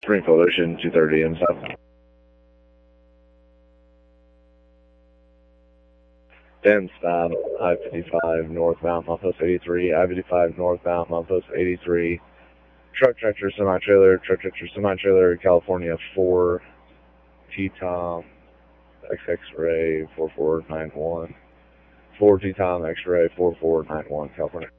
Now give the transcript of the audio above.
Springfield Ocean 230 and south. Then stop, I-55 northbound, milepost 83, I-55 northbound, milepost 83. Truck tractor semi-trailer, California 4, T-Tom, X-Ray 4491. 4 T-Tom, X-Ray 4491, California.